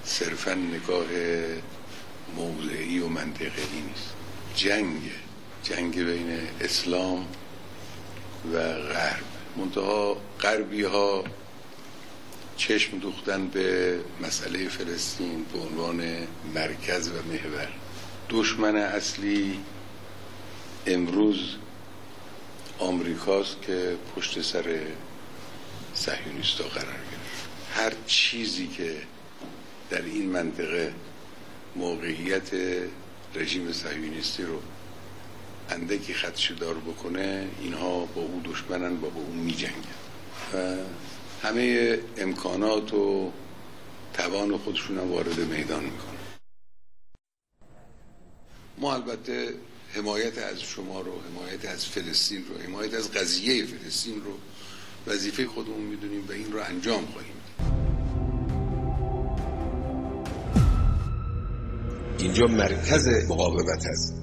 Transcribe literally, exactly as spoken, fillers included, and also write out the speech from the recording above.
صرفا نگاه موضعی و منطقی نیست. جنگ جنگ بین اسلام و غرب. منتها غربی ها چشم دوختن به مسئله فلسطین به عنوان مرکز و محور. دشمن اصلی امروز آمریکاست که پشت سر صهیونیست‌ها قرار گرفت. هر چیزی که در این منطقه موقعیت رژیم صهیونیستی رو اندکی خدشه‌دار بکنه، اینها با او دشمنن، با او می جنگن و همه امکانات و توان خودشون هم وارد میدان میکنن. ما البته حمایت از شما رو، حمایت از فلسطین رو، حمایت از قضیه فلسطین رو وظیفه خودمون میدونیم و این رو انجام خواهیم داد. اینجا مرکز مقاومت است.